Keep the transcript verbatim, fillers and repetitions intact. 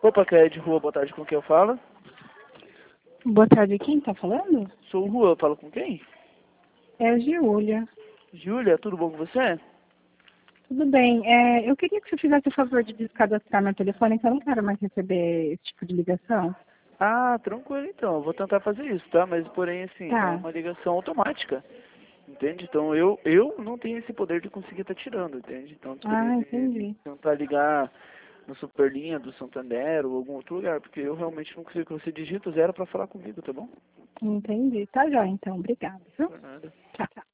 Opa, que é de rua, boa tarde, com quem eu falo? Boa tarde, quem tá falando? Sou o Rua, eu falo com quem? É a Giulia. Júlia, tudo bom com você? Tudo bem. É, eu queria que você fizesse o favor de descadastrar meu telefone, que eu não quero mais receber esse tipo de ligação. Ah, tranquilo então, eu vou tentar fazer isso, tá? Mas porém, assim, é Tá. uma ligação automática, entende? Então eu, eu não tenho esse poder de conseguir estar tirando, entende? Então eu teria Ah, de entendi. tentar ligar no Superlinha do Santander ou algum outro lugar, porque eu realmente não consigo. Você digita zero pra falar comigo, tá bom? Entendi. Tá jóia, então. Obrigada, viu? Por nada. Tchau.